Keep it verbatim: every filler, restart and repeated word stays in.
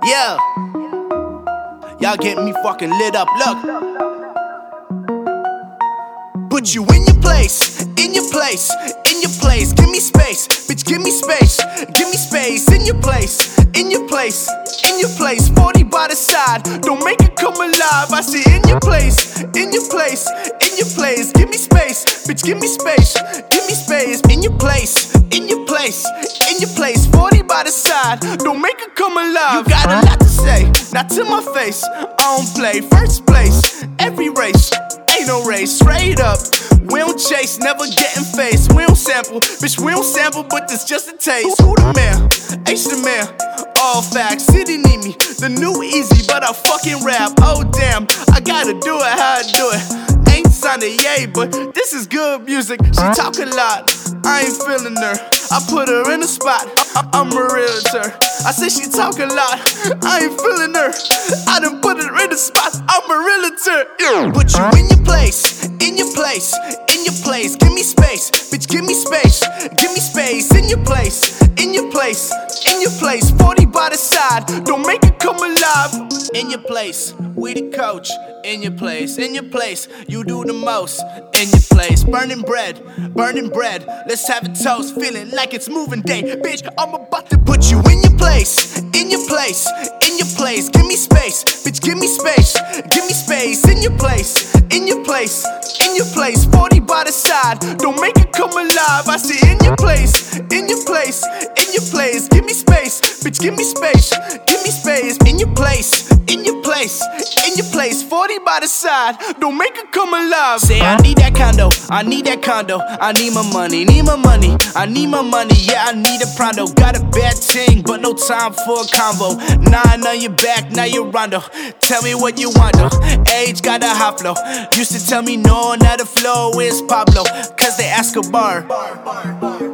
Yeah, y'all getting me fucking lit up, look. Put you in your place, in your place, in your place. Give me space, bitch, give me space. Give me space, in your place, in your place, in your place. forty by the side, don't make it come alive. I see in your place, in your place, in your place. Give me space, bitch, give me space. Give me space, in your place, in your place, in your place. forty by the side, don't make it come alive. You got a lot to say, not to my face. I don't play first place, every race. Ain't no race, straight up. We don't chase, never getting faced. We don't sample, bitch, we don't sample, but this just a taste. Who the man? H the man. All facts, city need me. The new easy, but I fucking rap. Oh damn, I gotta do it how I do it. Ain't signed a yay, but this is good music. She talk a lot, I ain't feeling her. I put her in the spot, I I'm a realtor. I say she talk a lot, I ain't feeling her. I done put her in the spot, I'm a realtor. Yeah. Put you in your place, in your place, in your place. Give me space, bitch, give me space. Give me space, in your place, in your place, in your place. forty by the side, don't make it come alive. In your place, we the coach. In your place, in your place, you do the most. In your place, burning bread, burning bread. Let's have a toast, feeling like it's moving day. Bitch, I'm about to put you in your place, in your place, in your place. Give me space, bitch, give me space. Give me space, in your place, in your place, in your place. forty by the side, don't make it come alive. I see in your place, in your place, in your place. Give me space, bitch, give me space. Give me space, in your place, in your place, in your place. forty by the side, don't make it come alive. Say I need that condo, I need that condo. I need my money, need my money, I need my money. Yeah, I need a pronto. Got a bad ting, but no time for a convo. Nine on your back, now you're rondo. Tell me what you want though. Age got a hot flow. Used to tell me no, now the flow is Pablo. Cause they ask a bar.